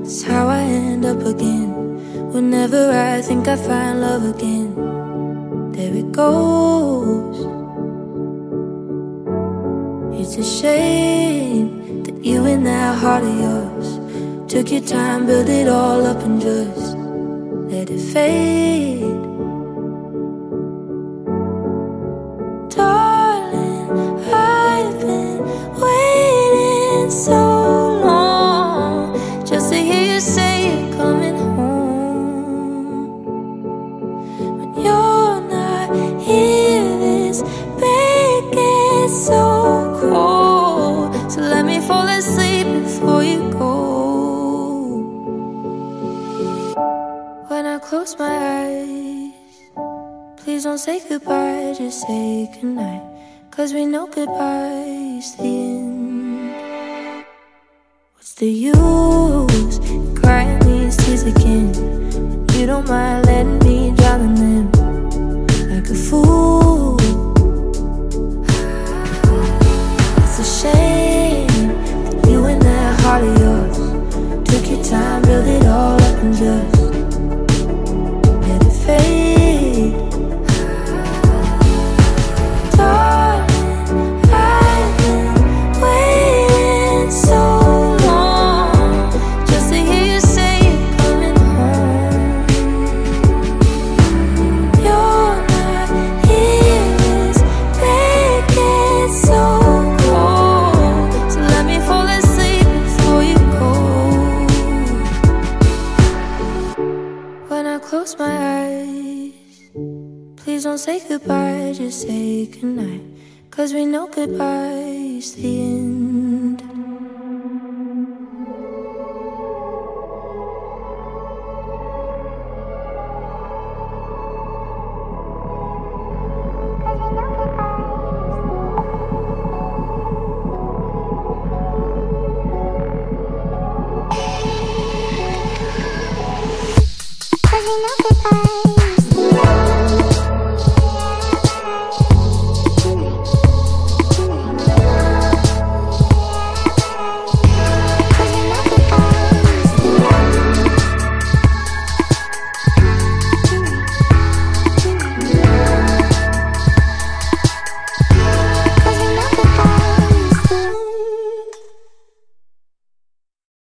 It's how I end up again. Whenever I think I find love again, there it goes. It's a shame that you and that heart of yours took your time, built it all up and just let it fade. Darling, I've been waiting so long just to hear you say you're coming home. When you're not here, this bed gets so cold. So let me fall asleep before you go. When I close my eyes, please don't say goodbye, just say goodnight. 'Cause we know goodbye's the end. What's the use crying these tears again when you don't mind letting me drown in them like a fool? It's a shame that you and that heart of yours took your time, built it all up and just let it fade. Darling, I've been waiting so long just to hear you say you're coming home. You're not here, this bed gets so cold. So let me fall asleep before you go. When I close my eyes, please don't say goodbye, just say goodnight. 'Cause we know goodbye's the end. Cause we know goodbye.